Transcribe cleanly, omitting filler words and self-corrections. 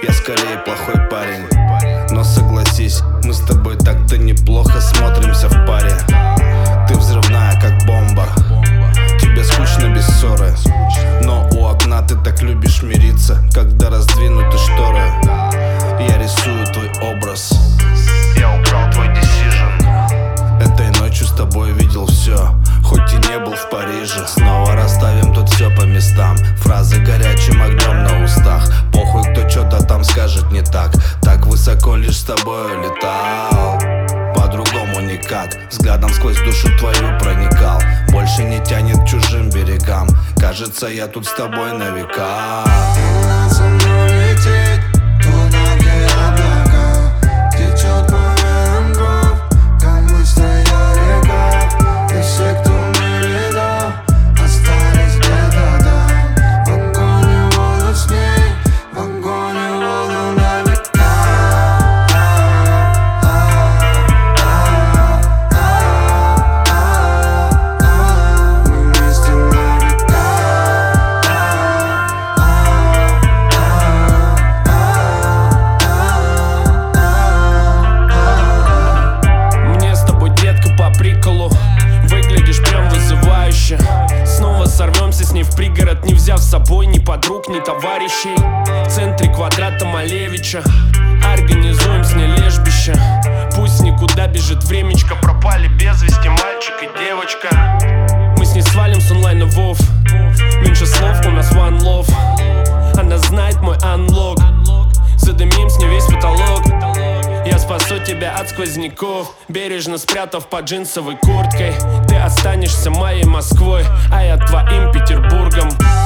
Я скорее плохой парень, но согласись, мы с тобой так-то неплохо смотримся в паре. Ты взрывная, как бомба, тебе скучно без ссоры, но у окна ты так любишь мириться, когда раздвинуты шторы. Я рисую твой образ, я украл твой decision. Этой ночью с тобой видел все, хоть и не был в Париже. Снова расставим тут все по местам, фразы горячим огнем на устах. Похуй, кто что-то там скажет не так, так высоко лишь с тобой летал. По-другому никак, взглядом сквозь душу твою проникал. Больше не тянет к чужим берегам, кажется, я тут с тобой на века. Надо со мной лететь туда, где облака, течет по венам кровь, как быстрая река. И все, кто умели, да, остались где-то там. В огонь и воду с ней, в огонь и воду на века. Мы вместе на века. Мне с тобой, детка, по приколу, выглядишь прям вызывающе. Снова сорвемся с ней в пригород, не взяв с собой ни подруг, ни товарищей. В центре квадрата Малевича организуем с ней лежбище. Пусть никуда бежит времечко, пропали без вести мальчик и девочка. Мы с ней свалим с онлайна вов, меньше слов, у нас one love. Она знает мой анлог, задымим с ней весь потолок. Я спасу тебя от сквозняков, бережно спрятав под джинсовой курткой. Ты останешься моей Москвой, а я твоим Петербургом.